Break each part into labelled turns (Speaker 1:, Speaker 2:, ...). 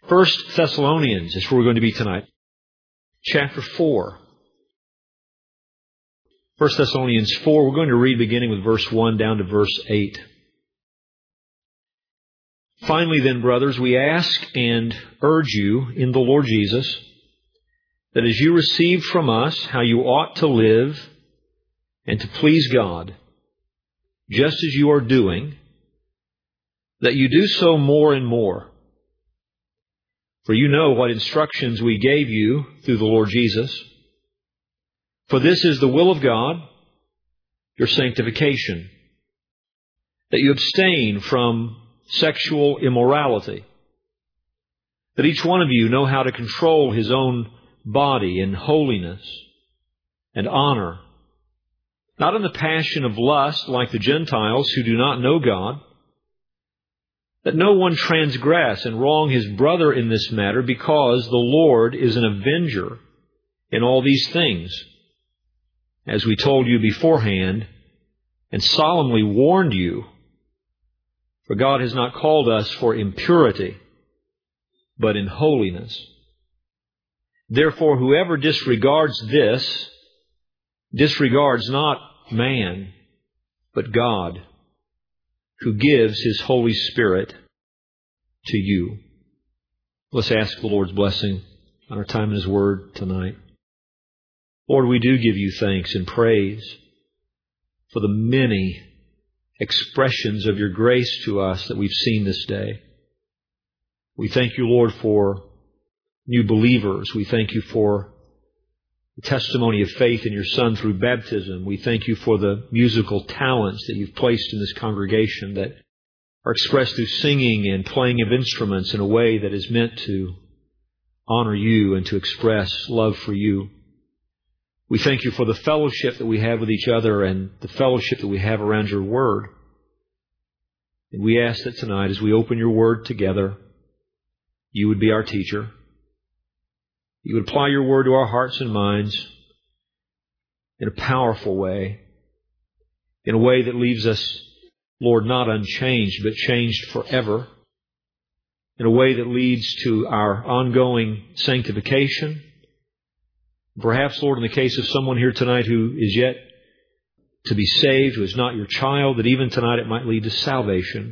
Speaker 1: 1 Thessalonians is where we're going to be tonight. Chapter 4. 1 Thessalonians 4, we're going to read beginning with verse 1 down to verse 8. Finally then, brothers, we ask and urge you in the Lord Jesus that as you received from us how you ought to live and to please God, just as you are doing, that you do so more and more. For you know what instructions we gave you through the Lord Jesus. For this is the will of God, your sanctification, that you abstain from sexual immorality, that each one of you know how to control his own body in holiness and honor, not in the passion of lust like the Gentiles who do not know God, that no one transgress and wrong his brother in this matter, because the Lord is an avenger in all these things, as we told you beforehand and solemnly warned you. For God has not called us for impurity, but in holiness. Therefore, whoever disregards this, disregards not man, but God, who gives His Holy Spirit to you. Let's ask the Lord's blessing on our time in His Word tonight. Lord, we do give you thanks and praise for the many expressions of your grace to us that we've seen this day. We thank you, Lord, for new believers. We thank you for the testimony of faith in your Son through baptism. We thank you for the musical talents that you've placed in this congregation that are expressed through singing and playing of instruments in a way that is meant to honor you and to express love for you. We thank you for the fellowship that we have with each other and the fellowship that we have around your Word. And we ask that tonight, as we open your Word together, you would be our teacher. You would apply your Word to our hearts and minds in a powerful way, in a way that leaves us, Lord, not unchanged, but changed forever, in a way that leads to our ongoing sanctification. Perhaps, Lord, in the case of someone here tonight who is yet to be saved, who is not your child, that even tonight it might lead to salvation.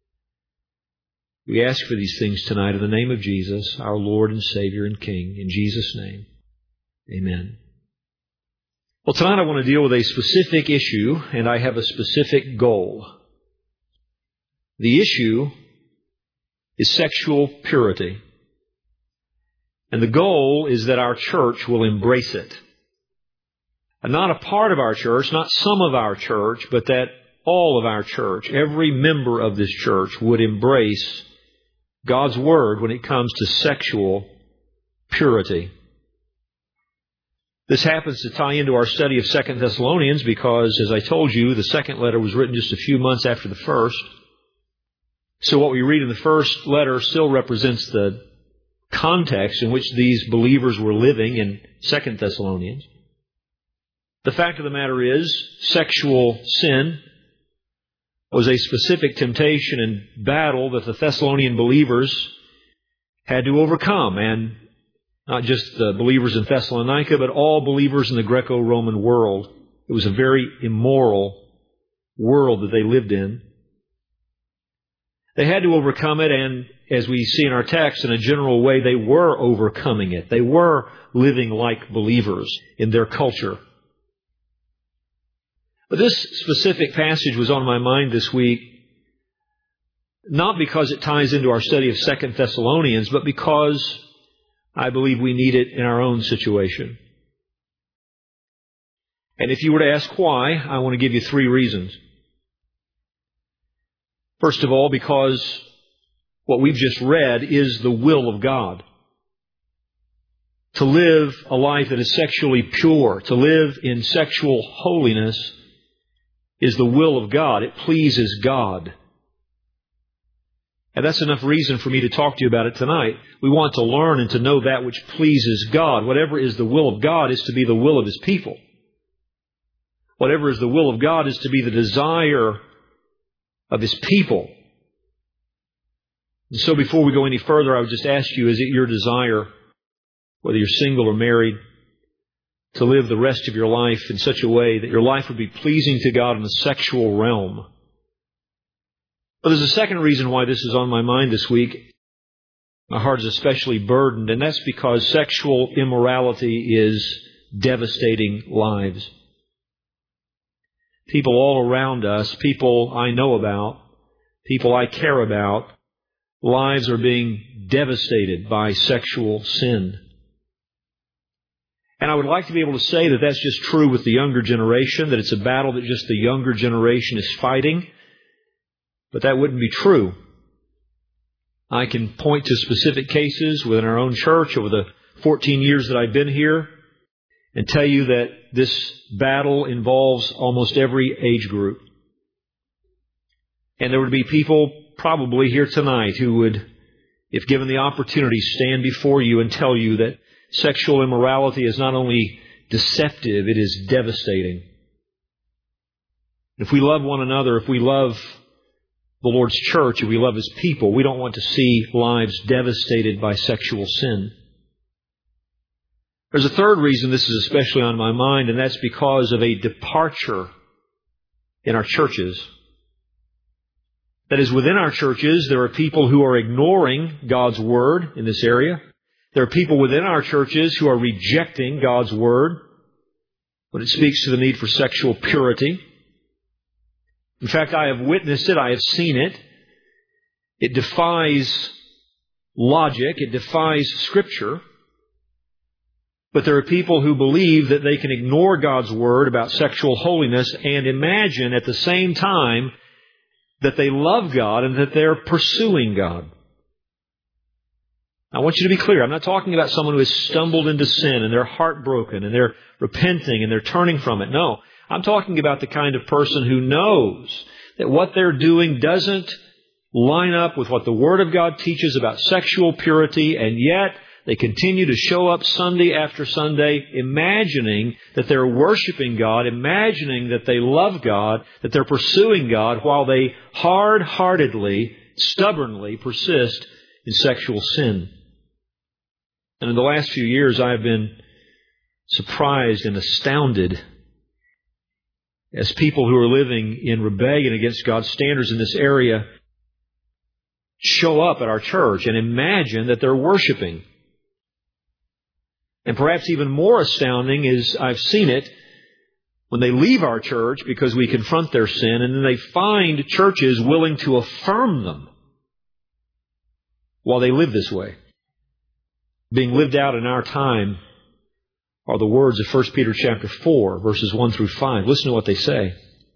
Speaker 1: We ask for these things tonight in the name of Jesus, our Lord and Savior and King. In Jesus' name, amen. Well, tonight I want to deal with a specific issue, and I have a specific goal. The issue is sexual purity. And the goal is that our church will embrace it. And not a part of our church, not some of our church, but that all of our church, every member of this church would embrace God's Word when it comes to sexual purity. This happens to tie into our study of 2 Thessalonians because, as I told you, the second letter was written just a few months after the first. So what we read in the first letter still represents the context in which these believers were living in 2 Thessalonians. The fact of the matter is, sexual sin was a specific temptation and battle that the Thessalonian believers had to overcome. And not just the believers in Thessalonica, but all believers in the Greco-Roman world. It was a very immoral world that they lived in. They had to overcome it, and as we see in our text, in a general way, they were overcoming it. They were living like believers in their culture. But this specific passage was on my mind this week, not because it ties into our study of 2 Thessalonians, but because I believe we need it in our own situation. And if you were to ask why, I want to give you 3 reasons. First of all, because what we've just read is the will of God. To live a life that is sexually pure, to live in sexual holiness, is the will of God. It pleases God. And that's enough reason for me to talk to you about it tonight. We want to learn and to know that which pleases God. Whatever is the will of God is to be the will of His people. Whatever is the will of God is to be the desire of His people. And so before we go any further, I would just ask you, is it your desire, whether you're single or married, to live the rest of your life in such a way that your life would be pleasing to God in the sexual realm? But there's a second reason why this is on my mind this week. My heart is especially burdened, and that's because sexual immorality is devastating lives. People all around us, people I know about, people I care about, lives are being devastated by sexual sin. And I would like to be able to say that that's just true with the younger generation, that it's a battle that just the younger generation is fighting. But that wouldn't be true. I can point to specific cases within our own church over the 14 years that I've been here and tell you that this battle involves almost every age group. And there would be people probably here tonight who would, if given the opportunity, stand before you and tell you that sexual immorality is not only deceptive, it is devastating. If we love one another, if we love the Lord's church, if we love His people, we don't want to see lives devastated by sexual sin. There's a third reason this is especially on my mind, and that's because of a departure in our churches. That is, within our churches, there are people who are ignoring God's Word in this area. There are people within our churches who are rejecting God's Word when it speaks to the need for sexual purity. In fact, I have witnessed it. I have seen it. It defies logic. It defies Scripture. But there are people who believe that they can ignore God's Word about sexual holiness and imagine at the same time that they love God and that they're pursuing God. I want you to be clear. I'm not talking about someone who has stumbled into sin and they're heartbroken and they're repenting and they're turning from it. No. I'm talking about the kind of person who knows that what they're doing doesn't line up with what the Word of God teaches about sexual purity, and yet they continue to show up Sunday after Sunday imagining that they're worshiping God, imagining that they love God, that they're pursuing God, while they hard-heartedly, stubbornly persist in sexual sin. And in the last few years, I have been surprised and astounded as people who are living in rebellion against God's standards in this area show up at our church and imagine that they're worshiping. And perhaps even more astounding is, I've seen it, when they leave our church because we confront their sin, and then they find churches willing to affirm them while they live this way. Being lived out in our time are the words of 1 Peter chapter 4, verses 1 through 5. Listen to what they say.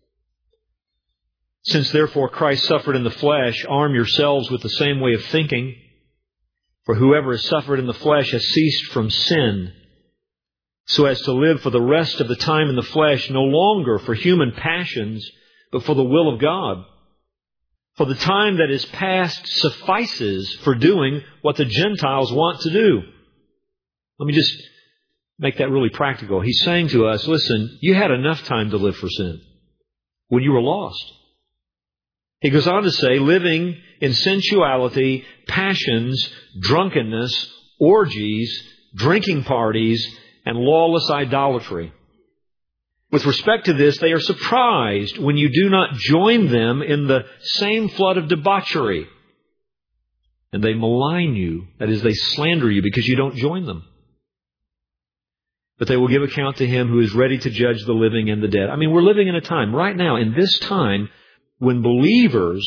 Speaker 1: Since therefore Christ suffered in the flesh, arm yourselves with the same way of thinking. For whoever has suffered in the flesh has ceased from sin, so as to live for the rest of the time in the flesh, no longer for human passions, but for the will of God. For the time that is past suffices for doing what the Gentiles want to do. Let me just make that really practical. He's saying to us, listen, you had enough time to live for sin when you were lost. He goes on to say, living in sensuality, passions, drunkenness, orgies, drinking parties, and lawless idolatry. With respect to this, they are surprised when you do not join them in the same flood of debauchery. And they malign you, that is, they slander you because you don't join them. But they will give account to Him who is ready to judge the living and the dead. I mean, we're living in a time, right now, in this time, when believers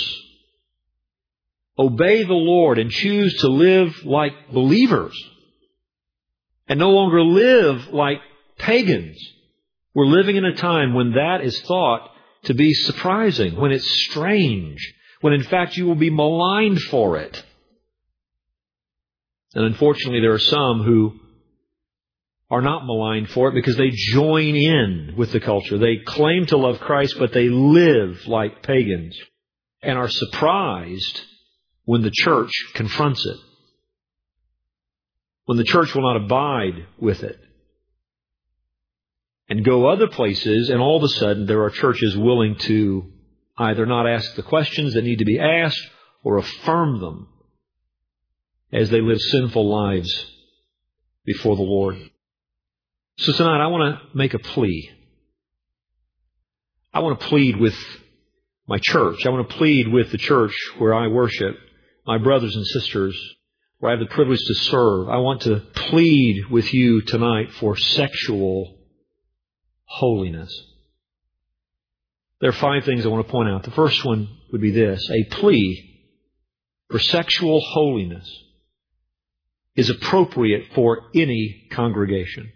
Speaker 1: obey the Lord and choose to live like believers and no longer live like pagans. We're living in a time when that is thought to be surprising, when it's strange, when in fact you will be maligned for it. And unfortunately there are some who are not maligned for it because they join in with the culture. They claim to love Christ, but they live like pagans and are surprised when the church confronts it, when the church will not abide with it and go other places, and all of a sudden there are churches willing to either not ask the questions that need to be asked or affirm them as they live sinful lives before the Lord. So tonight I want to make a plea. I want to plead with my church. I want to plead with the church where I worship, my brothers and sisters, where I have the privilege to serve. I want to plead with you tonight for sexual holiness. There are 5 things I want to point out. The first one would be this: a plea for sexual holiness is appropriate for any congregation.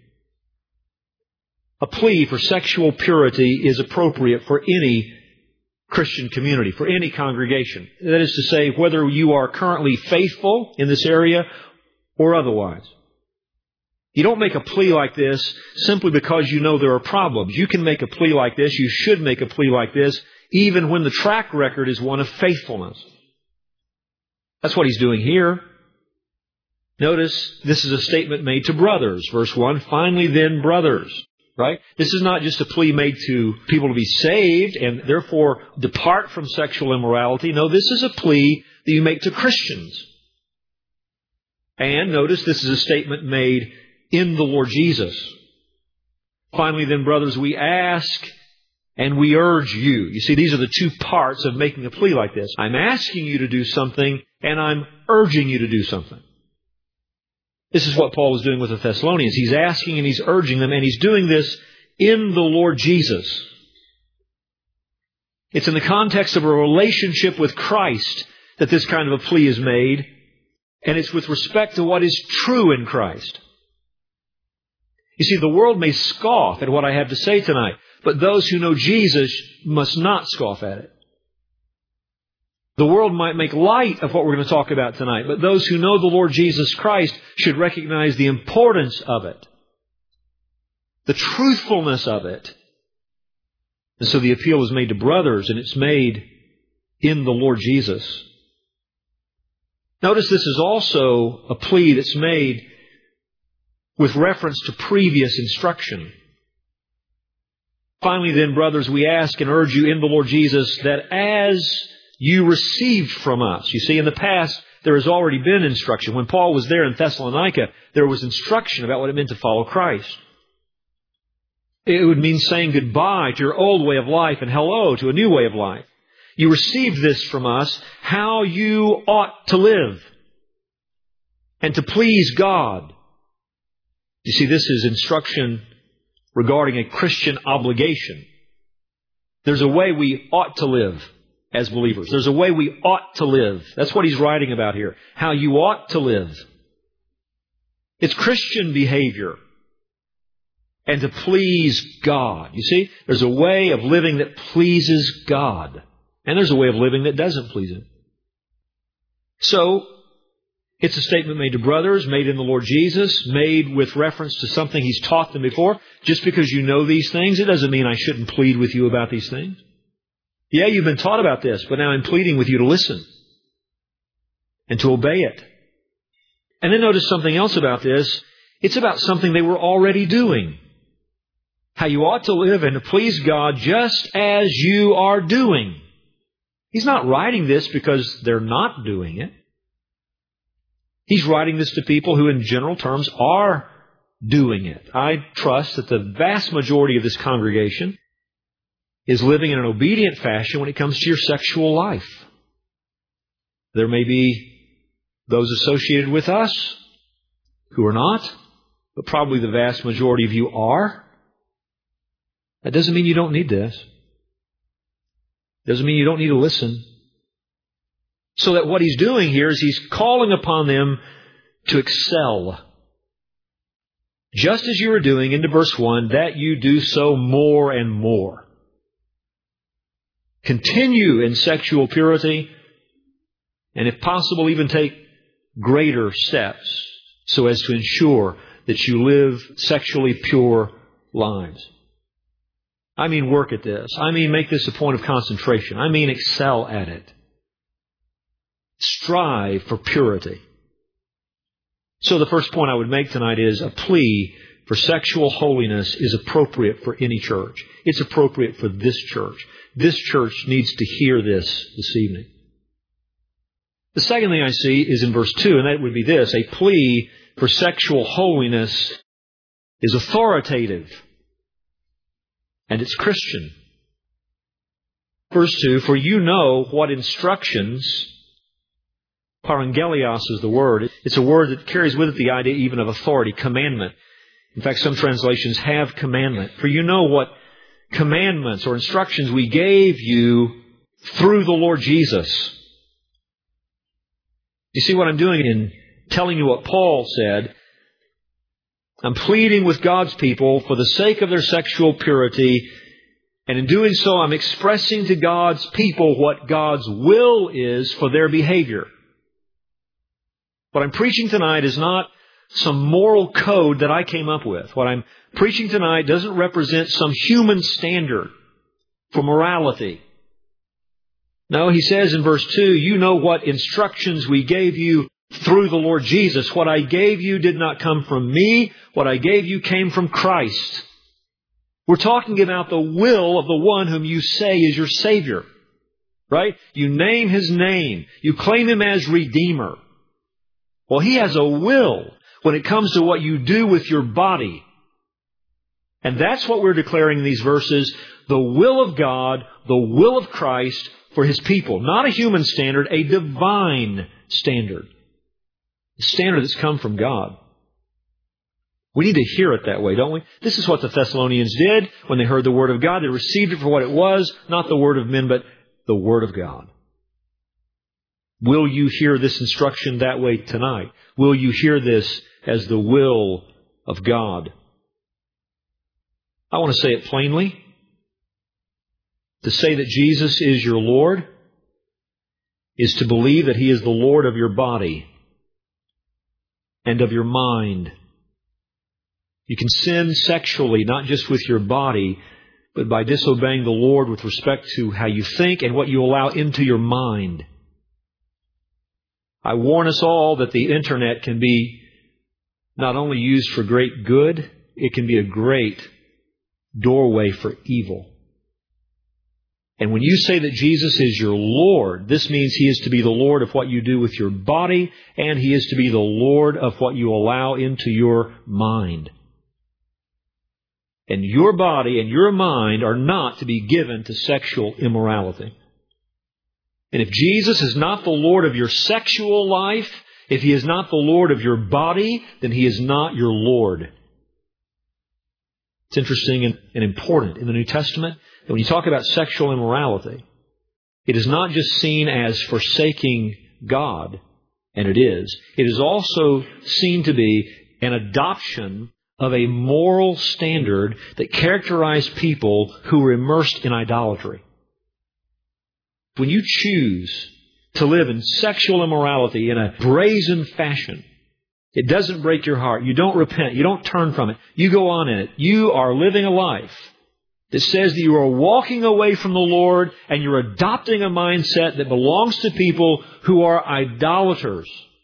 Speaker 1: A plea for sexual purity is appropriate for any Christian community, for any congregation. That is to say, whether you are currently faithful in this area or otherwise. You don't make a plea like this simply because you know there are problems. You can make a plea like this, you should make a plea like this, even when the track record is one of faithfulness. That's what he's doing here. Notice, this is a statement made to brothers. Verse 1, finally then, brothers. Right? This is not just a plea made to people to be saved and therefore depart from sexual immorality. No, this is a plea that you make to Christians. And notice, this is a statement made in the Lord Jesus. Finally then, brothers, we ask and we urge you. You see, these are the 2 parts of making a plea like this. I'm asking you to do something and I'm urging you to do something. This is what Paul was doing with the Thessalonians. He's asking and he's urging them, and he's doing this in the Lord Jesus. It's in the context of a relationship with Christ that this kind of a plea is made, and it's with respect to what is true in Christ. You see, the world may scoff at what I have to say tonight, but those who know Jesus must not scoff at it. The world might make light of what we're going to talk about tonight, but those who know the Lord Jesus Christ should recognize the importance of it, the truthfulness of it. And so the appeal is made to brothers, and it's made in the Lord Jesus. Notice this is also a plea that's made with reference to previous instruction. Finally then, brothers, we ask and urge you in the Lord Jesus that as you received from us. You see, in the past, there has already been instruction. When Paul was there in Thessalonica, there was instruction about what it meant to follow Christ. It would mean saying goodbye to your old way of life and hello to a new way of life. You received this from us, how you ought to live and to please God. You see, this is instruction regarding a Christian obligation. There's a way we ought to live as believers. There's a way we ought to live. That's what he's writing about here. How you ought to live. It's Christian behavior. And to please God. You see, there's a way of living that pleases God. And there's a way of living that doesn't please Him. So, it's a statement made to brothers, made in the Lord Jesus, made with reference to something He's taught them before. Just because you know these things, it doesn't mean I shouldn't plead with you about these things. Yeah, you've been taught about this, but now I'm pleading with you to listen and to obey it. And then notice something else about this. It's about something they were already doing. How you ought to live and to please God just as you are doing. He's not writing this because they're not doing it. He's writing this to people who in general terms are doing it. I trust that the vast majority of this congregation is living in an obedient fashion when it comes to your sexual life. There may be those associated with us who are not, but probably the vast majority of you are. That doesn't mean you don't need this. Doesn't mean you don't need to listen. So that what he's doing here is he's calling upon them to excel. Just as you are doing, into verse 1, that you do so more and more. Continue in sexual purity, and if possible, even take greater steps so as to ensure that you live sexually pure lives. I mean, work at this. I mean, make this a point of concentration. I mean, excel at it. Strive for purity. So the first point I would make tonight is a plea for sexual holiness is appropriate for any church. It's appropriate for this church. This church needs to hear this evening. The second thing I see is in verse 2, and that would be this: a plea for sexual holiness is authoritative, and it's Christian. Verse 2, for you know what instructions, parangelios is the word. It's a word that carries with it the idea even of authority, commandment. In fact, some translations have commandment. For you know what commandments or instructions we gave you through the Lord Jesus. You see what I'm doing in telling you what Paul said? I'm pleading with God's people for the sake of their sexual purity, and in doing so I'm expressing to God's people what God's will is for their behavior. What I'm preaching tonight is not some moral code that I came up with. What I'm preaching tonight doesn't represent some human standard for morality. No, he says in verse 2, you know what instructions we gave you through the Lord Jesus. What I gave you did not come from me. What I gave you came from Christ. We're talking about the will of the one whom you say is your Savior. Right? You name His name. You claim Him as Redeemer. Well, He has a will when it comes to what you do with your body. And that's what we're declaring in these verses. The will of God, the will of Christ for His people. Not a human standard, a divine standard. A standard that's come from God. We need to hear it that way, don't we? This is what the Thessalonians did when they heard the Word of God. They received it for what it was, not the Word of men, but the Word of God. Will you hear this instruction that way tonight? Will you hear this as the will of God? I want to say it plainly. To say that Jesus is your Lord is to believe that He is the Lord of your body and of your mind. You can sin sexually, not just with your body, but by disobeying the Lord with respect to how you think and what you allow into your mind. I warn us all that the Internet can be not only used for great good, it can be a great doorway for evil. And when you say that Jesus is your Lord, this means He is to be the Lord of what you do with your body, and He is to be the Lord of what you allow into your mind. And your body and your mind are not to be given to sexual immorality. And if Jesus is not the Lord of your sexual life, if He is not the Lord of your body, then He is not your Lord. It's interesting and important in the New Testament that when you talk about sexual immorality, it is not just seen as forsaking God, and it is. It is also seen to be an adoption of a moral standard that characterized people who were immersed in idolatry. When you choose to live in sexual immorality in a brazen fashion, it doesn't break your heart. You don't repent. You don't turn from it. You go on in it. You are living a life that says that you are walking away from the Lord and you're adopting a mindset that belongs to people who are idolaters.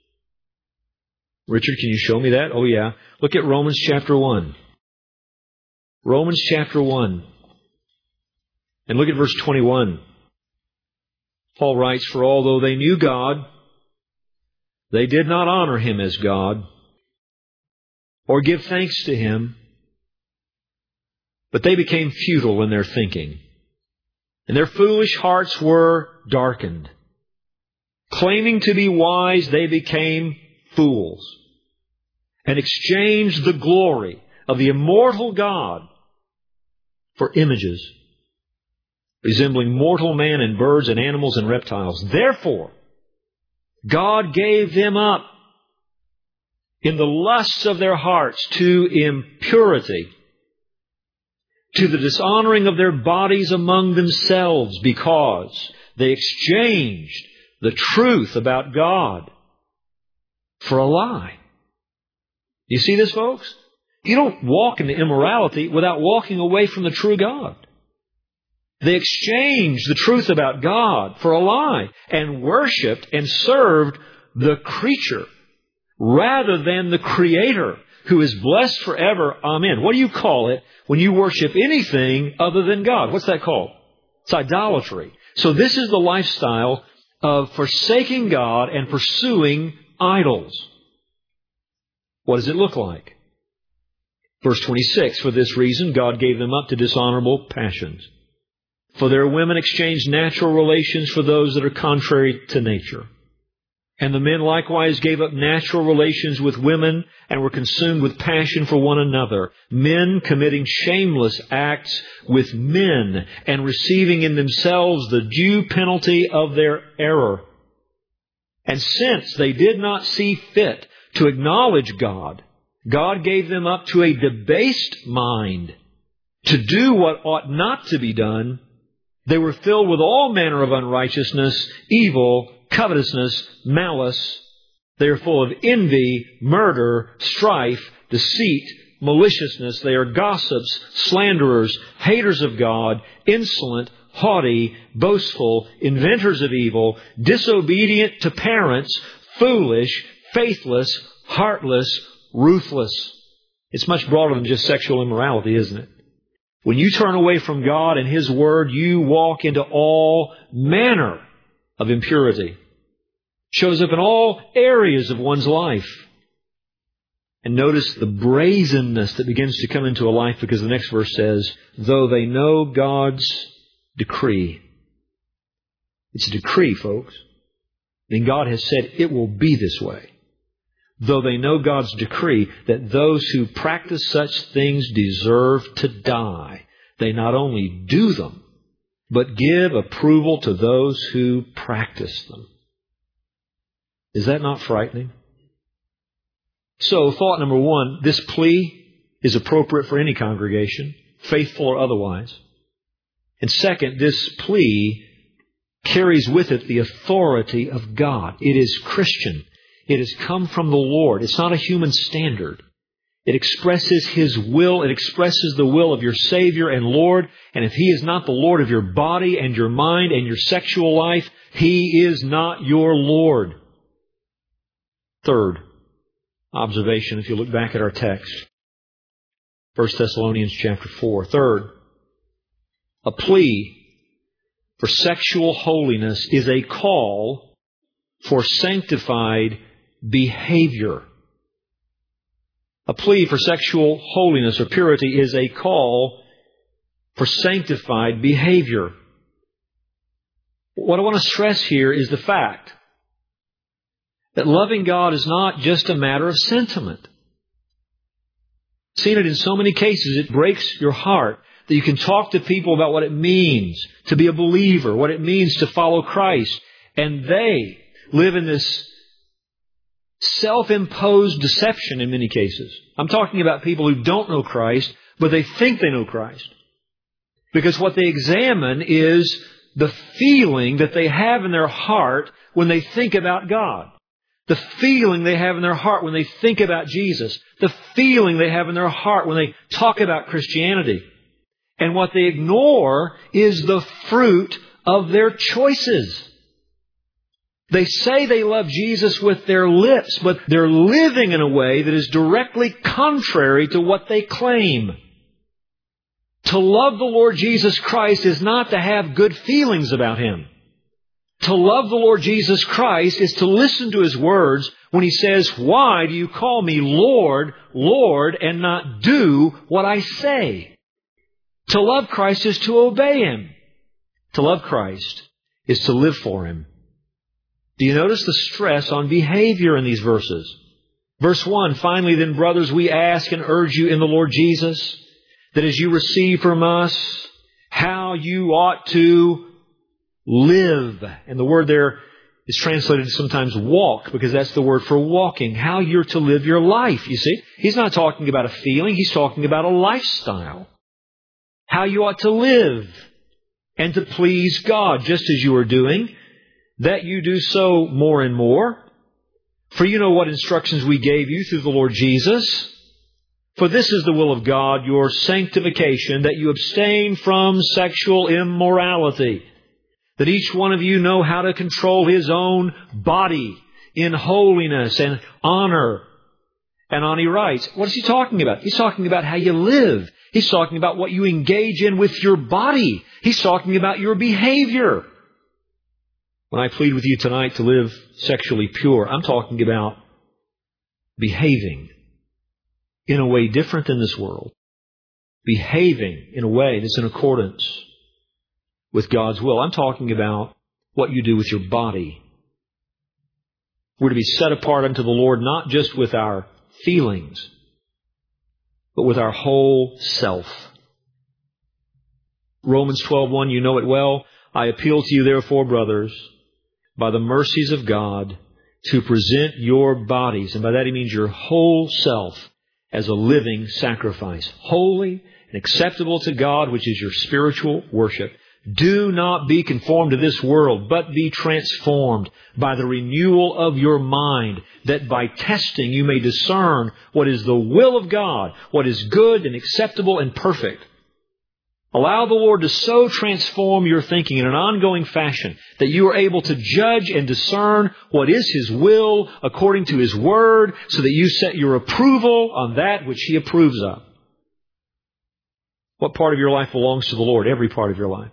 Speaker 1: Richard, can you show me that? Oh, yeah. Look at Romans chapter 1. Romans chapter 1. And look at verse 21. Paul writes, for although they knew God, they did not honor Him as God or give thanks to Him, but they became futile in their thinking, and their foolish hearts were darkened. Claiming to be wise, they became fools and exchanged the glory of the immortal God for images resembling mortal man and birds and animals and reptiles. Therefore, God gave them up in the lusts of their hearts to impurity, to the dishonoring of their bodies among themselves, because they exchanged the truth about God for a lie. You see this, folks? You don't walk into immorality without walking away from the true God. They exchanged the truth about God for a lie and worshipped and served the creature rather than the Creator, who is blessed forever. Amen. What do you call it when you worship anything other than God? What's that called? It's idolatry. So this is the lifestyle of forsaking God and pursuing idols. What does it look like? Verse 26, for this reason God gave them up to dishonorable passions. For their women exchanged natural relations for those that are contrary to nature. And the men likewise gave up natural relations with women and were consumed with passion for one another, men committing shameless acts with men and receiving in themselves the due penalty of their error. And since they did not see fit to acknowledge God, God gave them up to a debased mind to do what ought not to be done. They were filled with all manner of unrighteousness, evil, covetousness, malice. They are full of envy, murder, strife, deceit, maliciousness. They are gossips, slanderers, haters of God, insolent, haughty, boastful, inventors of evil, disobedient to parents, foolish, faithless, heartless, ruthless. It's much broader than just sexual immorality, isn't it? When you turn away from God and His Word, you walk into all manner of impurity. Shows up in all areas of one's life. And notice the brazenness that begins to come into a life, because the next verse says, though they know God's decree. It's a decree, folks. Then God has said it will be this way. Though they know God's decree that those who practice such things deserve to die, they not only do them, but give approval to those who practice them. Is that not frightening? So, thought number one, this plea is appropriate for any congregation, faithful or otherwise. And second, this plea carries with it the authority of God. It is Christian. It has come from the Lord. It's not a human standard. It expresses His will. It expresses the will of your Savior and Lord. And if He is not the Lord of your body and your mind and your sexual life, He is not your Lord. Third observation, if you look back at our text, 1 Thessalonians chapter 4. Third, a plea for sexual holiness is a call for sanctified behavior. A plea for sexual holiness or purity is a call for sanctified behavior. What I want to stress here is the fact that loving God is not just a matter of sentiment. Seen it in so many cases, it breaks your heart that you can talk to people about what it means to be a believer, what it means to follow Christ, and they live in this self-imposed deception in many cases. I'm talking about people who don't know Christ, but they think they know Christ. Because what they examine is the feeling that they have in their heart when they think about God. The feeling they have in their heart when they think about Jesus. The feeling they have in their heart when they talk about Christianity. And what they ignore is the fruit of their choices. They say they love Jesus with their lips, but they're living in a way that is directly contrary to what they claim. To love the Lord Jesus Christ is not to have good feelings about Him. To love the Lord Jesus Christ is to listen to His words when He says, why do you call me Lord, Lord, and not do what I say? To love Christ is to obey Him. To love Christ is to live for Him. Do you notice the stress on behavior in these verses? Verse 1, finally then, brothers, we ask and urge you in the Lord Jesus, that as you receive from us how you ought to live. And the word there is translated sometimes walk, because that's the word for walking. How you're to live your life, you see. He's not talking about a feeling. He's talking about a lifestyle. How you ought to live and to please God, just as you are doing, that you do so more and more. For you know what instructions we gave you through the Lord Jesus. For this is the will of God, your sanctification, that you abstain from sexual immorality. That each one of you know how to control his own body in holiness and honor. And on he writes, what is he talking about? He's talking about how you live. He's talking about what you engage in with your body. He's talking about your behavior. When I plead with you tonight to live sexually pure, I'm talking about behaving in a way different than this world. Behaving in a way that's in accordance with God's will. I'm talking about what you do with your body. We're to be set apart unto the Lord, not just with our feelings, but with our whole self. Romans 12:1, you know it well. I appeal to you, therefore, brothers, by the mercies of God, to present your bodies, and by that he means your whole self, as a living sacrifice, holy and acceptable to God, which is your spiritual worship. Do not be conformed to this world, but be transformed by the renewal of your mind, that by testing you may discern what is the will of God, what is good and acceptable and perfect. Allow the Lord to so transform your thinking in an ongoing fashion that you are able to judge and discern what is His will according to His Word, so that you set your approval on that which He approves of. What part of your life belongs to the Lord? Every part of your life.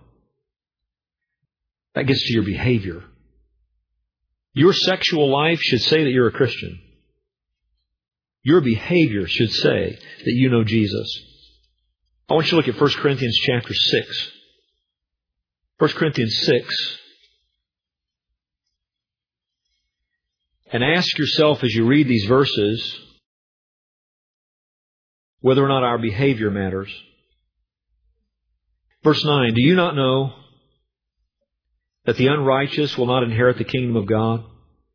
Speaker 1: That gets to your behavior. Your sexual life should say that you're a Christian. Your behavior should say that you know Jesus. I want you to look at 1 Corinthians chapter 6. 1 Corinthians 6. And ask yourself as you read these verses whether or not our behavior matters. Verse 9, do you not know that the unrighteous will not inherit the kingdom of God?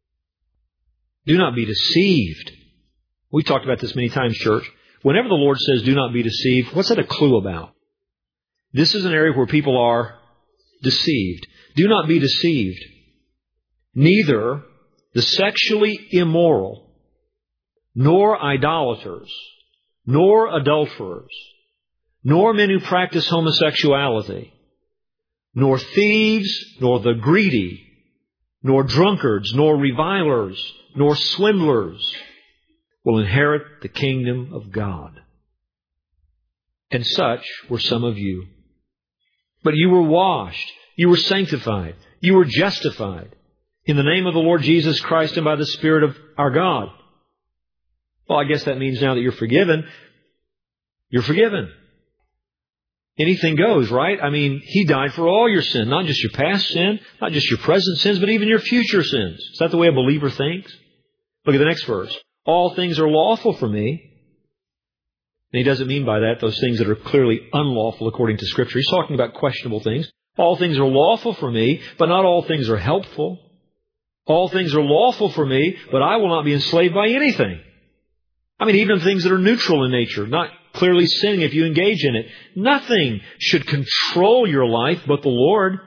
Speaker 1: Do not be deceived. We've talked about this many times, church. Whenever the Lord says, do not be deceived, what's that a clue about? This is an area where people are deceived. Do not be deceived. Neither the sexually immoral, nor idolaters, nor adulterers, nor men who practice homosexuality, nor thieves, nor the greedy, nor drunkards, nor revilers, nor swindlers will inherit the kingdom of God. And such were some of you. But you were washed, you were sanctified, you were justified in the name of the Lord Jesus Christ and by the Spirit of our God. Well, I guess that means now that you're forgiven, you're forgiven. Anything goes, right? I mean, He died for all your sin, not just your past sin, not just your present sins, but even your future sins. Is that the way a believer thinks? Look at the next verse. All things are lawful for me. And he doesn't mean by that those things that are clearly unlawful according to Scripture. He's talking about questionable things. All things are lawful for me, but not all things are helpful. All things are lawful for me, but I will not be enslaved by anything. I mean, even things that are neutral in nature, not clearly sinning if you engage in it. Nothing should control your life but the Lord.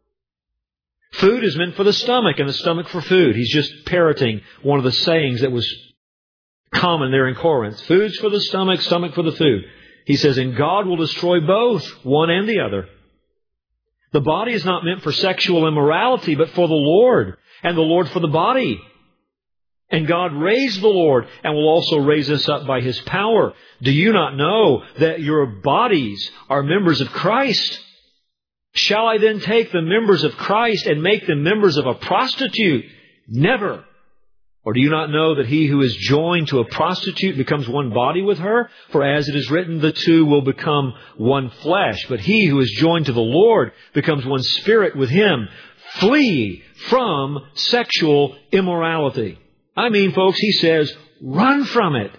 Speaker 1: Food is meant for the stomach and the stomach for food. He's just parroting one of the sayings that was common there in Corinth. Food's for the stomach, stomach for the food. He says, and God will destroy both, one and the other. The body is not meant for sexual immorality, but for the Lord, and the Lord for the body. And God raised the Lord and will also raise us up by His power. Do you not know that your bodies are members of Christ? Shall I then take the members of Christ and make them members of a prostitute? Never. Or do you not know that he who is joined to a prostitute becomes one body with her? For as it is written, the two will become one flesh. But he who is joined to the Lord becomes one spirit with Him. Flee from sexual immorality. I mean, folks, he says, run from it.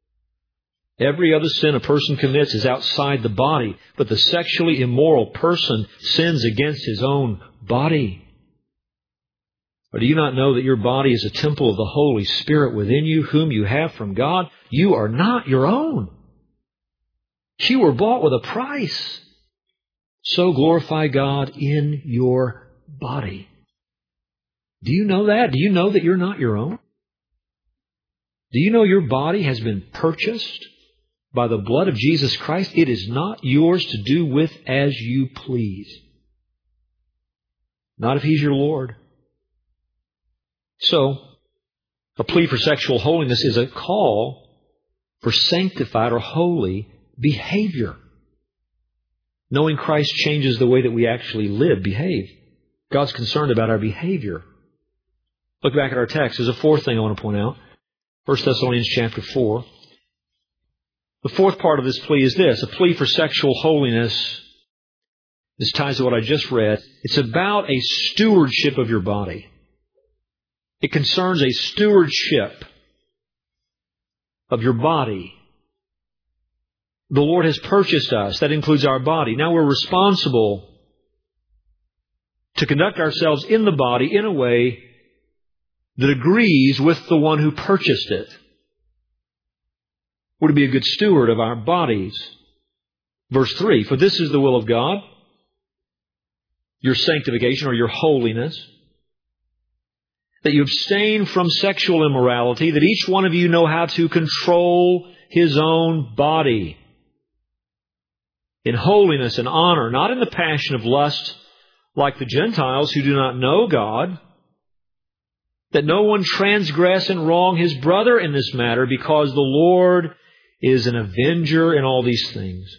Speaker 1: Every other sin a person commits is outside the body, but the sexually immoral person sins against his own body. Or do you not know that your body is a temple of the Holy Spirit within you, whom you have from God? You are not your own. You were bought with a price. So glorify God in your body. Do you know that? Do you know that you're not your own? Do you know your body has been purchased by the blood of Jesus Christ? It is not yours to do with as you please. Not if He's your Lord. So, a plea for sexual holiness is a call for sanctified or holy behavior. Knowing Christ changes the way that we actually live, behave. God's concerned about our behavior. Look back at our text. There's a fourth thing I want to point out. 1 Thessalonians chapter 4. The fourth part of this plea is this, a plea for sexual holiness. This ties to what I just read. It's about a stewardship of your body. It concerns a stewardship of your body. The Lord has purchased us. That includes our body. Now we're responsible to conduct ourselves in the body in a way that agrees with the one who purchased it. We're to be a good steward of our bodies. Verse 3, for this is the will of God, your sanctification or your holiness, that you abstain from sexual immorality, that each one of you know how to control his own body in holiness and honor, not in the passion of lust like the Gentiles who do not know God, that no one transgress and wrong his brother in this matter, because the Lord is an avenger in all these things.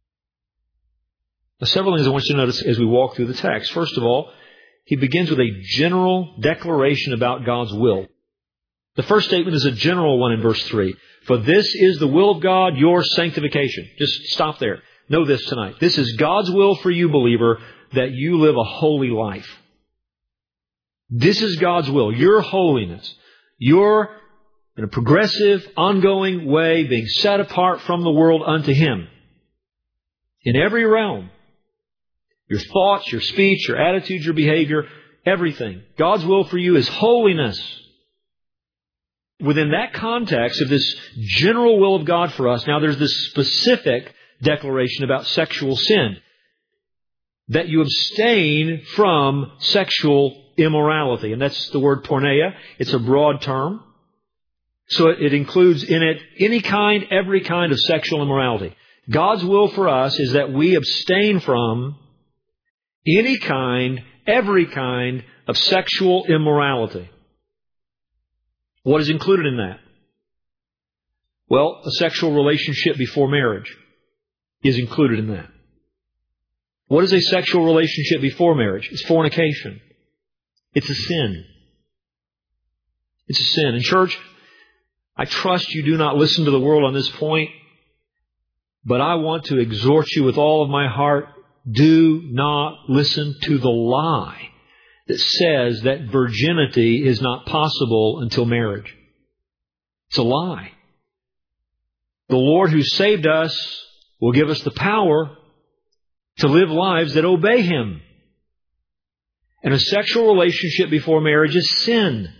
Speaker 1: Now, several things I want you to notice as we walk through the text. First of all, he begins with a general declaration about God's will. The first statement is a general one in verse 3. For this is the will of God, your sanctification. Just stop there. Know this tonight. This is God's will for you, believer, that you live a holy life. This is God's will, your holiness. You're, in a progressive, ongoing way, being set apart from the world unto Him. In every realm. Your thoughts, your speech, your attitudes, your behavior, everything. God's will for you is holiness. Within that context of this general will of God for us, now there's this specific declaration about sexual sin. That you abstain from sexual immorality. And that's the word porneia. It's a broad term. So it includes in it any kind, every kind of sexual immorality. God's will for us is that we abstain from any kind, every kind of sexual immorality. What is included in that? Well, a sexual relationship before marriage is included in that. What is a sexual relationship before marriage? It's fornication. It's a sin. It's a sin. And church, I trust you do not listen to the world on this point, but I want to exhort you with all of my heart, do not listen to the lie that says that virginity is not possible until marriage. It's a lie. The Lord who saved us will give us the power to live lives that obey Him. And a sexual relationship before marriage is sin.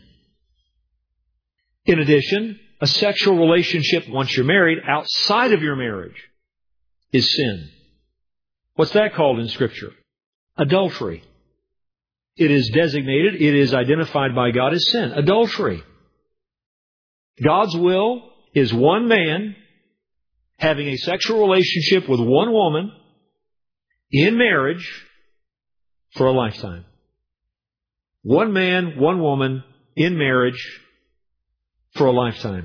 Speaker 1: In addition, a sexual relationship once you're married outside of your marriage is sin. What's that called in Scripture? Adultery. It is designated, it is identified by God as sin. Adultery. God's will is one man having a sexual relationship with one woman in marriage for a lifetime. One man, one woman in marriage for a lifetime.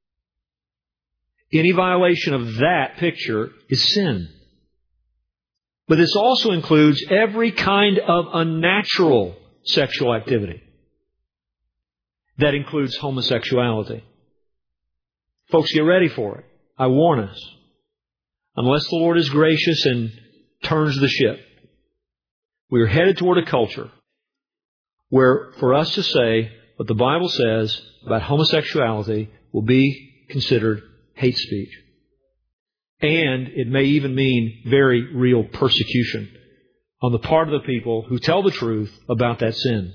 Speaker 1: Any violation of that picture is sin. But this also includes every kind of unnatural sexual activity. That includes homosexuality. Folks, get ready for it. I warn us. Unless the Lord is gracious and turns the ship, we are headed toward a culture where for us to say what the Bible says about homosexuality will be considered hate speech. And it may even mean very real persecution on the part of the people who tell the truth about that sin.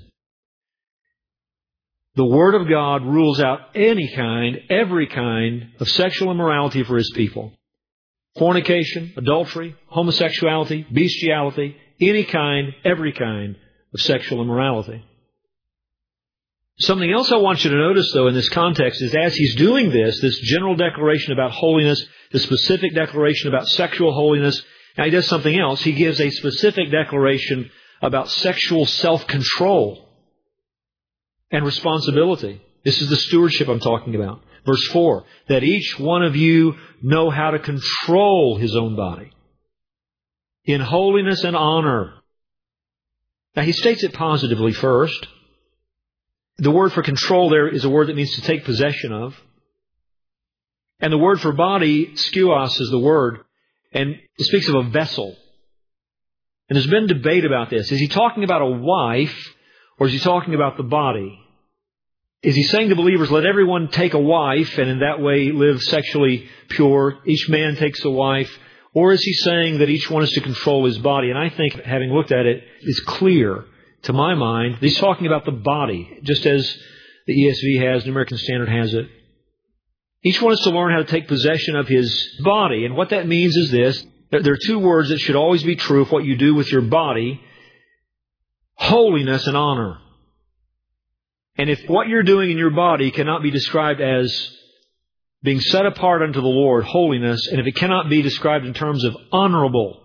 Speaker 1: The Word of God rules out any kind, every kind of sexual immorality for His people. Fornication, adultery, homosexuality, bestiality, any kind, every kind of sexual immorality. Something else I want you to notice, though, in this context is as he's doing this general declaration about holiness, the specific declaration about sexual holiness, now he does something else. He gives a specific declaration about sexual self-control and responsibility. This is the stewardship I'm talking about. Verse 4, that each one of you know how to control his own body in holiness and honor, Now, he states it positively first. The word for control there is a word that means to take possession of. And the word for body, skuos, is the word, and it speaks of a vessel. And there's been debate about this. Is he talking about a wife, or is he talking about the body? Is he saying to believers, let everyone take a wife and in that way live sexually pure? Each man takes a wife. Or is he saying that each one is to control his body? And I think, having looked at it, it's clear to my mind that he's talking about the body, just as the ESV has, the American Standard has it. Each one is to learn how to take possession of his body. And what that means is this. There are two words that should always be true of what you do with your body: holiness and honor. And if what you're doing in your body cannot be described as being set apart unto the Lord, holiness, and if it cannot be described in terms of honorable,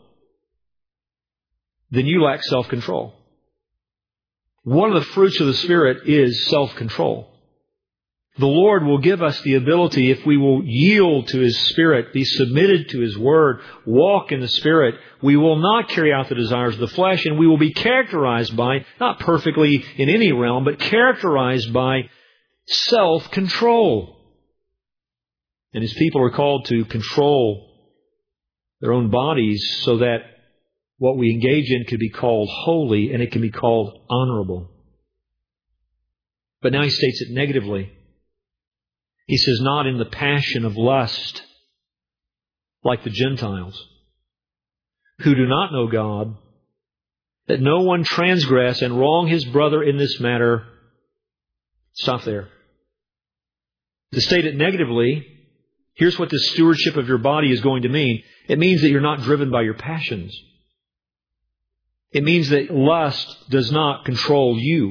Speaker 1: then you lack self-control. One of the fruits of the Spirit is self-control. The Lord will give us the ability, if we will yield to His Spirit, be submitted to His Word, walk in the Spirit, we will not carry out the desires of the flesh, and we will be characterized by, not perfectly in any realm, but characterized by self-control. And His people are called to control their own bodies so that what we engage in can be called holy and it can be called honorable. But now he states it negatively. He says, not in the passion of lust, like the Gentiles, who do not know God, that no one transgress and wrong his brother in this matter. Stop there. To state it negatively, here's what this stewardship of your body is going to mean. It means that you're not driven by your passions. It means that lust does not control you.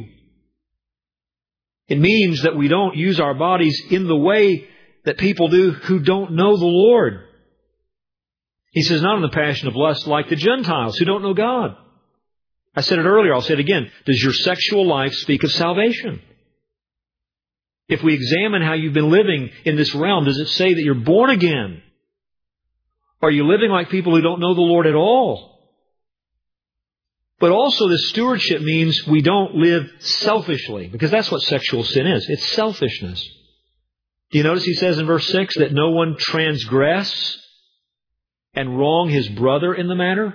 Speaker 1: It means that we don't use our bodies in the way that people do who don't know the Lord. He says, not in the passion of lust like the Gentiles who don't know God. I said it earlier, I'll say it again. Does your sexual life speak of salvation? If we examine how you've been living in this realm, does it say that you're born again? Are you living like people who don't know the Lord at all? But also this stewardship means we don't live selfishly, because that's what sexual sin is. It's selfishness. Do you notice he says in verse 6 that no one transgress and wrong his brother in the matter?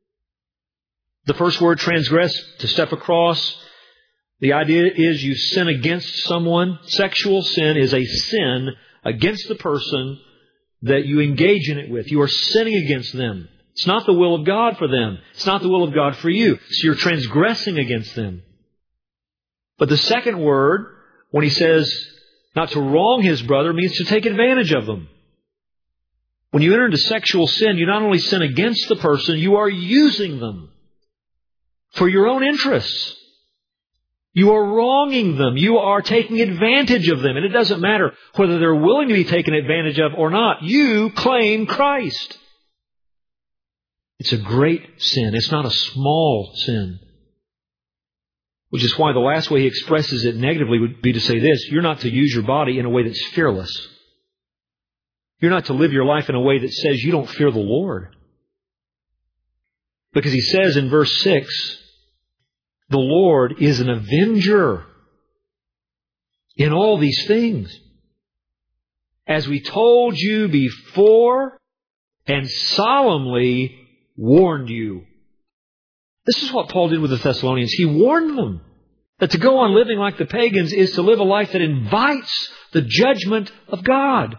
Speaker 1: The first word, transgress, to step across. The idea is you sin against someone. Sexual sin is a sin against the person that you engage in it with. You are sinning against them. It's not the will of God for them. It's not the will of God for you. So you're transgressing against them. But the second word, when he says not to wrong his brother, means to take advantage of them. When you enter into sexual sin, you not only sin against the person, you are using them for your own interests. You are wronging them. You are taking advantage of them. And it doesn't matter whether they're willing to be taken advantage of or not. You claim Christ. It's a great sin. It's not a small sin. Which is why the last way he expresses it negatively would be to say this: you're not to use your body in a way that's fearless. You're not to live your life in a way that says you don't fear the Lord. Because he says in verse 6, the Lord is an avenger in all these things. As we told you before and solemnly warned you. This is what Paul did with the Thessalonians. He warned them that to go on living like the pagans is to live a life that invites the judgment of God.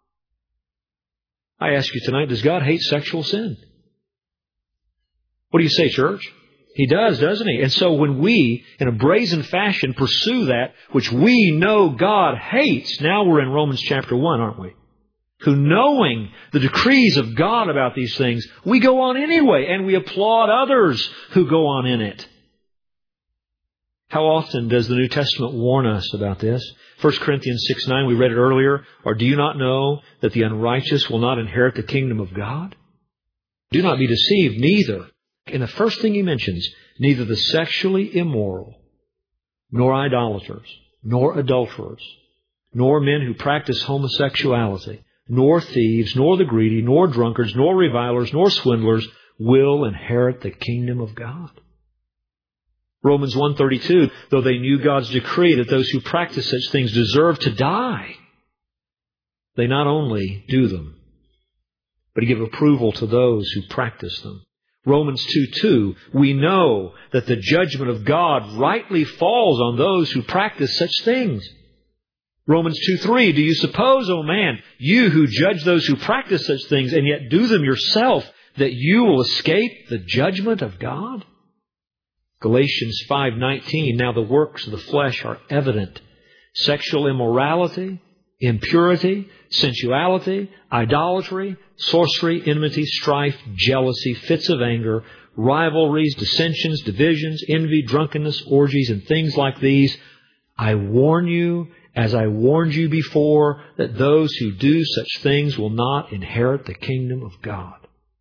Speaker 1: I ask you tonight, does God hate sexual sin? What do you say, church? He does, doesn't He? And so when we, in a brazen fashion, pursue that which we know God hates, now we're in Romans chapter 1, aren't we? Who, knowing the decrees of God about these things, we go on anyway, and we applaud others who go on in it. How often does the New Testament warn us about this? 1 Corinthians 6:9, we read it earlier. Or do you not know that the unrighteous will not inherit the kingdom of God? Do not be deceived, neither. And the first thing he mentions, neither the sexually immoral, nor idolaters, nor adulterers, nor men who practice homosexuality, nor thieves, nor the greedy, nor drunkards, nor revilers, nor swindlers will inherit the kingdom of God. Romans 1:32, though they knew God's decree that those who practice such things deserve to die, they not only do them, but give approval to those who practice them. Romans 2:2, we know that the judgment of God rightly falls on those who practice such things. Romans 2:3, do you suppose, O man, you who judge those who practice such things and yet do them yourself, that you will escape the judgment of God? Galatians 5:19, now the works of the flesh are evident: sexual immorality, impurity, sensuality, idolatry, sorcery, enmity, strife, jealousy, fits of anger, rivalries, dissensions, divisions, envy, drunkenness, orgies, and things like these. I warn you, as I warned you before, that those who do such things will not inherit the kingdom of God.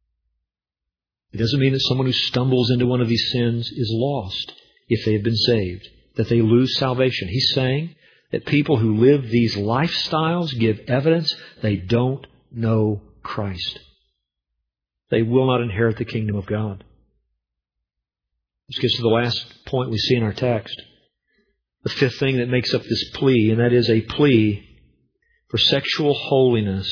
Speaker 1: It doesn't mean that someone who stumbles into one of these sins is lost if they have been saved, that they lose salvation. He's saying that people who live these lifestyles give evidence they don't know Christ. They will not inherit the kingdom of God. This gets to the last point we see in our text. The fifth thing that makes up this plea, and that is a plea for sexual holiness,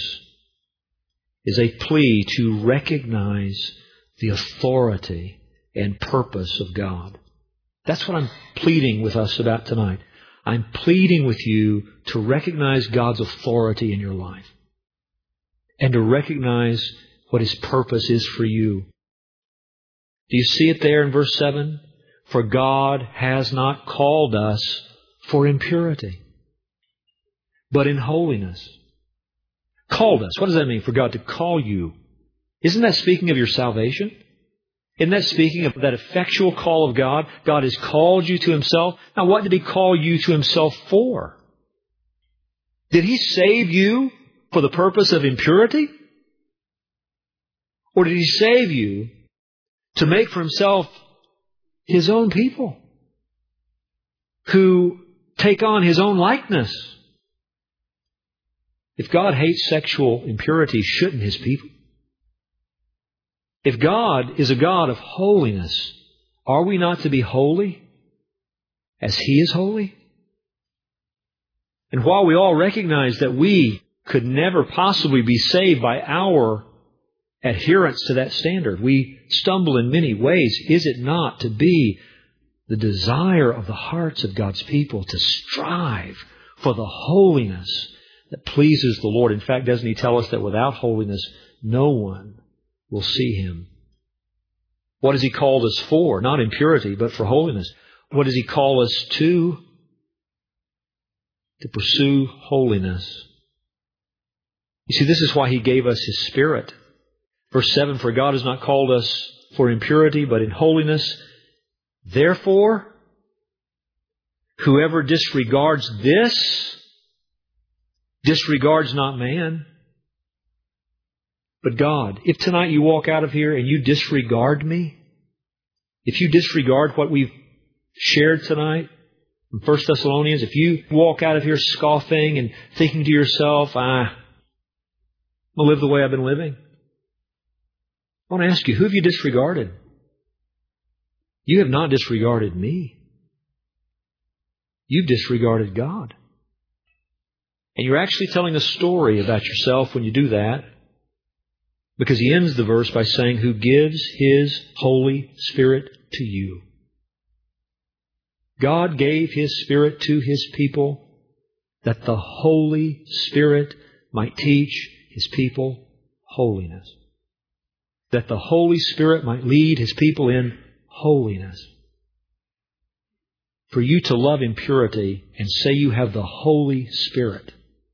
Speaker 1: is a plea to recognize the authority and purpose of God. That's what I'm pleading with us about tonight. I'm pleading with you to recognize God's authority in your life and to recognize what His purpose is for you. Do you see it there in verse 7? For God has not called us for impurity, but in holiness. Called us. What does that mean, for God to call you? Isn't that speaking of your salvation? Isn't that speaking of that effectual call of God? God has called you to Himself. Now, what did He call you to Himself for? Did He save you for the purpose of impurity? Or did He save you to make for Himself His own people who take on His own likeness? If God hates sexual impurity, shouldn't His people? If God is a God of holiness, are we not to be holy as He is holy? And while we all recognize that we could never possibly be saved by our adherence to that standard, we stumble in many ways. Is it not to be the desire of the hearts of God's people to strive for the holiness that pleases the Lord? In fact, doesn't He tell us that without holiness, no one will see Him? What has He called us for? Not impurity, but for holiness. What does He call us to? To pursue holiness. You see, this is why He gave us His Spirit. Verse 7, for God has not called us for impurity, but in holiness. Therefore, whoever disregards this, disregards not man, but God. If tonight you walk out of here and you disregard me, if you disregard what we've shared tonight from 1 Thessalonians, if you walk out of here scoffing and thinking to yourself, I'm going to live the way I've been living, I want to ask you, who have you disregarded? You have not disregarded me. You've disregarded God. And you're actually telling a story about yourself when you do that, because He ends the verse by saying, who gives His Holy Spirit to you. God gave His Spirit to His people that the Holy Spirit might teach His people holiness. That the Holy Spirit might lead His people in holiness. For you to love impurity and say you have the Holy Spirit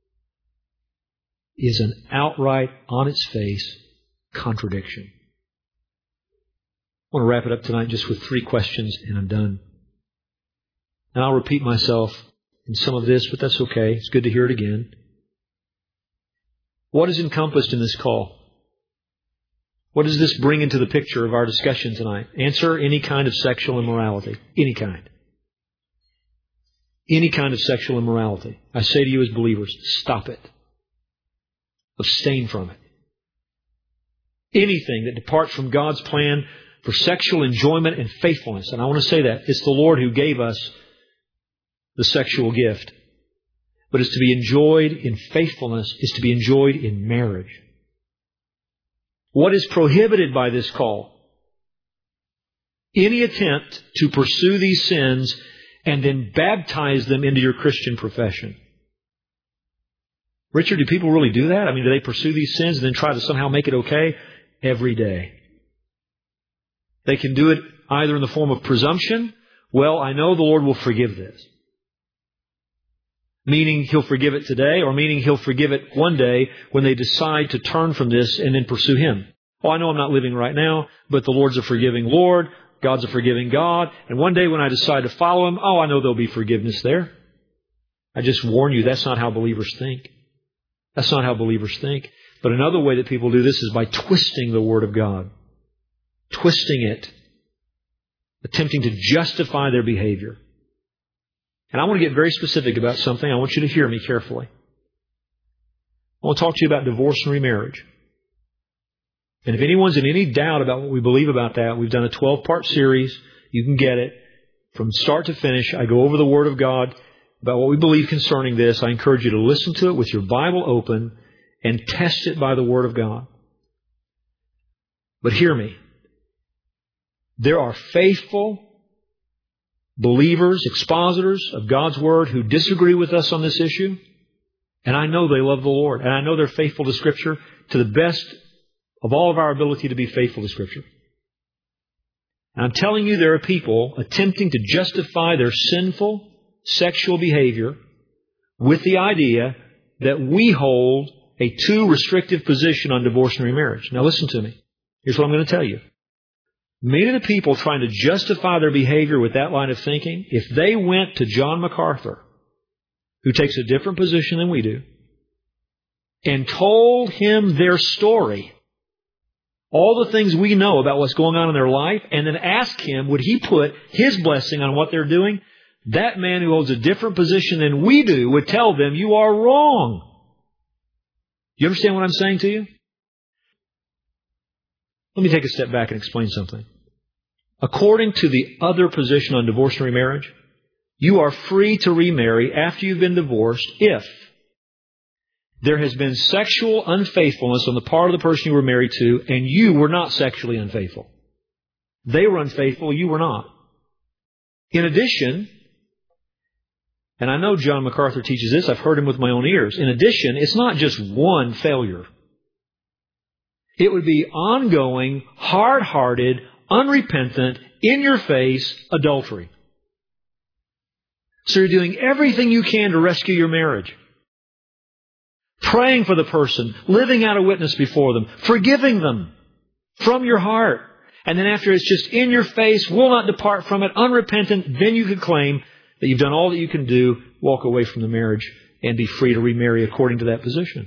Speaker 1: is an outright, on its face, contradiction. I want to wrap it up tonight just with 3 questions and I'm done. And I'll repeat myself in some of this, but that's okay. It's good to hear it again. What is encompassed in this call? What does this bring into the picture of our discussion tonight? Answer: any kind of sexual immorality. Any kind. Any kind of sexual immorality. I say to you as believers, stop it. Abstain from it. Anything that departs from God's plan for sexual enjoyment and faithfulness. And I want to say that. It's the Lord who gave us the sexual gift. But it's to be enjoyed in faithfulness, is to be enjoyed in marriage. What is prohibited by this call? Any attempt to pursue these sins and then baptize them into your Christian profession. Richard, do people really do that? I mean, do they pursue these sins and then try to somehow make it okay? Every day. They can do it either in the form of presumption. Well, I know the Lord will forgive this. Meaning He'll forgive it today, or meaning He'll forgive it one day when they decide to turn from this and then pursue Him. Oh, I know I'm not living right now, but the Lord's a forgiving Lord. God's a forgiving God. And one day when I decide to follow Him, I know there'll be forgiveness there. I just warn you, that's not how believers think. That's not how believers think. But another way that people do this is by twisting the Word of God. Twisting it. Attempting to justify their behavior. And I want to get very specific about something. I want you to hear me carefully. I want to talk to you about divorce and remarriage. And if anyone's in any doubt about what we believe about that, we've done a 12-part series. You can get it. From start to finish, I go over the Word of God about what we believe concerning this. I encourage you to listen to it with your Bible open and test it by the Word of God. But hear me. There are faithful believers, expositors of God's Word who disagree with us on this issue. And I know they love the Lord. And I know they're faithful to Scripture to the best of all of our ability to be faithful to Scripture. And I'm telling you, there are people attempting to justify their sinful sexual behavior with the idea that we hold a too restrictive position on divorce and remarriage. Now listen to me. Here's what I'm going to tell you. Many of the people trying to justify their behavior with that line of thinking, if they went to John MacArthur, who takes a different position than we do, and told him their story, all the things we know about what's going on in their life, and then asked him, would he put his blessing on what they're doing? That man who holds a different position than we do would tell them, you are wrong. You understand what I'm saying to you? Let me take a step back and explain something. According to the other position on divorce and remarriage, you are free to remarry after you've been divorced if there has been sexual unfaithfulness on the part of the person you were married to, and you were not sexually unfaithful. They were unfaithful, you were not. In addition, and I know John MacArthur teaches this, I've heard him with my own ears. In addition, it's not just one failure. It would be ongoing, hard-hearted, unrepentant, in-your-face adultery. So you're doing everything you can to rescue your marriage. Praying for the person, living out a witness before them, forgiving them from your heart. And then after it's just in your face, will not depart from it, unrepentant, then you could claim that you've done all that you can do, walk away from the marriage, and be free to remarry according to that position.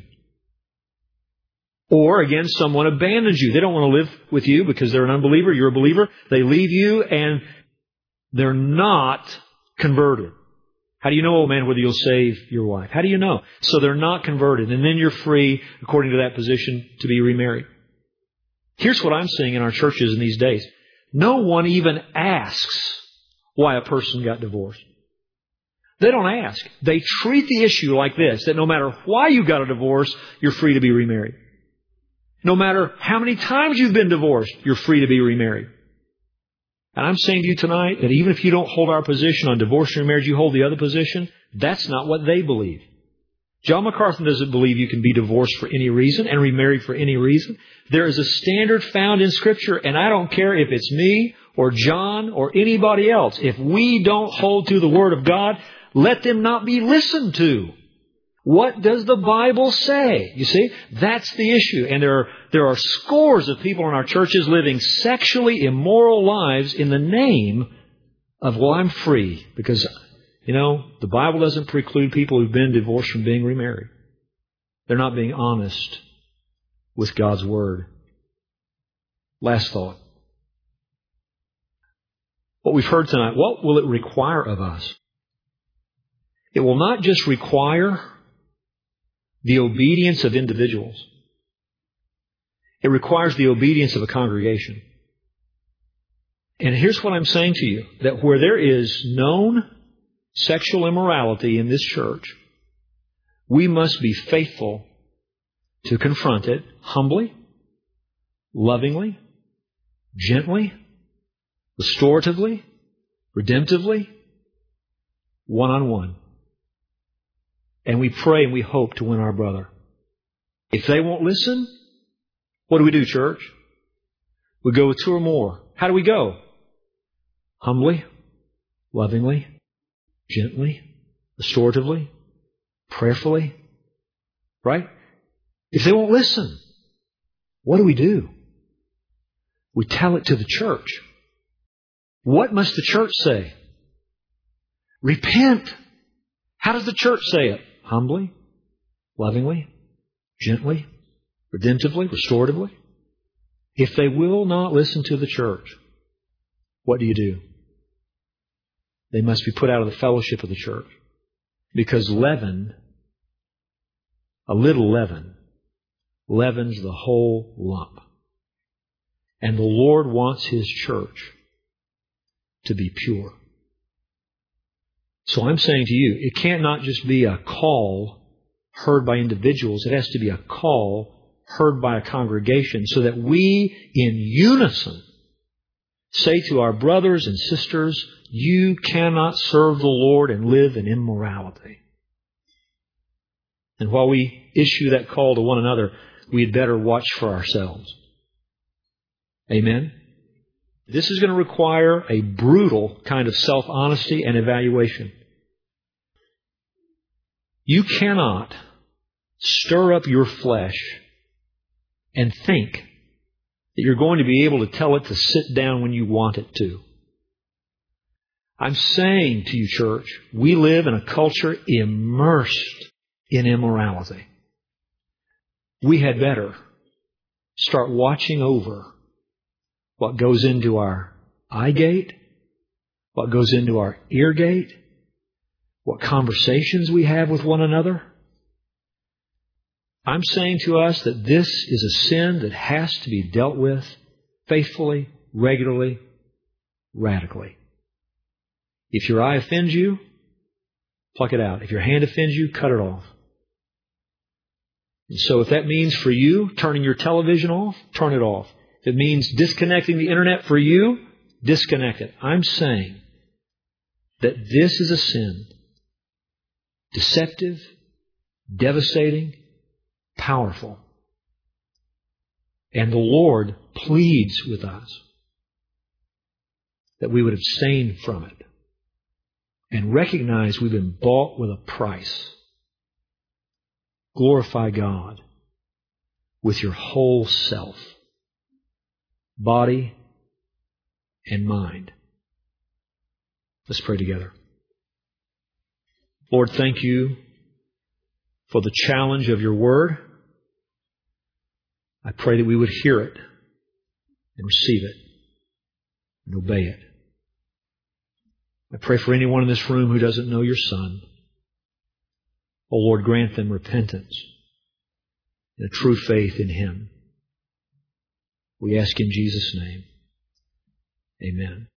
Speaker 1: Or, again, someone abandons you. They don't want to live with you because they're an unbeliever. You're a believer. They leave you and they're not converted. How do you know, oh man, whether you'll save your wife? How do you know? So they're not converted. And then you're free, according to that position, to be remarried. Here's what I'm seeing in our churches in these days. No one even asks why a person got divorced. They don't ask. They treat the issue like this, that no matter why you got a divorce, you're free to be remarried. No matter how many times you've been divorced, you're free to be remarried. And I'm saying to you tonight that even if you don't hold our position on divorce and remarriage, you hold the other position, that's not what they believe. John MacArthur doesn't believe you can be divorced for any reason and remarried for any reason. There is a standard found in Scripture, and I don't care if it's me or John or anybody else. If we don't hold to the Word of God, let them not be listened to. What does the Bible say? You see, that's the issue. And there are scores of people in our churches living sexually immoral lives in the name of, well, I'm free. Because, the Bible doesn't preclude people who've been divorced from being remarried. They're not being honest with God's Word. Last thought. What we've heard tonight, what will it require of us? It will not just require the obedience of individuals. It requires the obedience of a congregation. And here's what I'm saying to you, that where there is known sexual immorality in this church, we must be faithful to confront it humbly, lovingly, gently, restoratively, redemptively, one-on-one. And we pray and we hope to win our brother. If they won't listen, what do we do, church? We go with two or more. How do we go? Humbly, lovingly, gently, restoratively, prayerfully. Right? If they won't listen, what do? We tell it to the church. What must the church say? Repent. How does the church say it? Humbly, lovingly, gently, redemptively, restoratively. If they will not listen to the church, what do? They must be put out of the fellowship of the church. Because leaven, a little leaven, leavens the whole lump. And the Lord wants His church to be pure. So I'm saying to you, it can't not just be a call heard by individuals. It has to be a call heard by a congregation so that we in unison say to our brothers and sisters, you cannot serve the Lord and live in immorality. And while we issue that call to one another, we had better watch for ourselves. Amen? This is going to require a brutal kind of self-honesty and evaluation. You cannot stir up your flesh and think that you're going to be able to tell it to sit down when you want it to. I'm saying to you, church, we live in a culture immersed in immorality. We had better start watching over what goes into our eye gate, what goes into our ear gate, what conversations we have with one another. I'm saying to us that this is a sin that has to be dealt with faithfully, regularly, radically. If your eye offends you, pluck it out. If your hand offends you, cut it off. And so if that means for you turning your television off, turn it off. If it means disconnecting the internet for you, disconnect it. I'm saying that this is a sin. Deceptive, devastating, powerful. And the Lord pleads with us that we would abstain from it and recognize we've been bought with a price. Glorify God with your whole self, body and mind. Let's pray together. Lord, thank you for the challenge of your word. I pray that we would hear it and receive it and obey it. I pray for anyone in this room who doesn't know your Son. Oh Lord, grant them repentance and a true faith in Him. We ask in Jesus' name. Amen.